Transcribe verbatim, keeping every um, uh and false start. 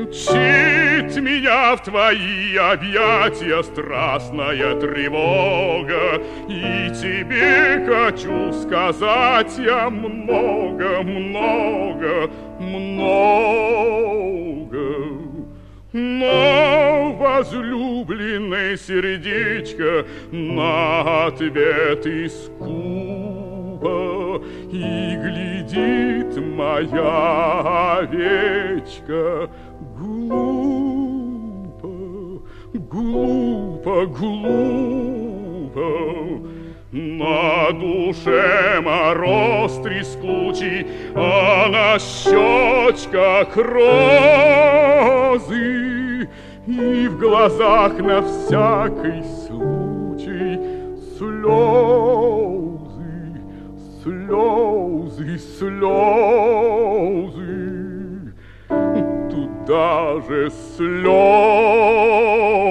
Мчит меня в твои объятия страстная тревога, и тебе хочу сказать я много, много, много. Но возлюбленное сердечко на ответ и скупо, и глядит моя овечка глупо, глупо, глупо. На душе мороз трескучий, а на щечках розы, и в глазах на всякий случай слезы, слезы, слезы. Тут даже слезы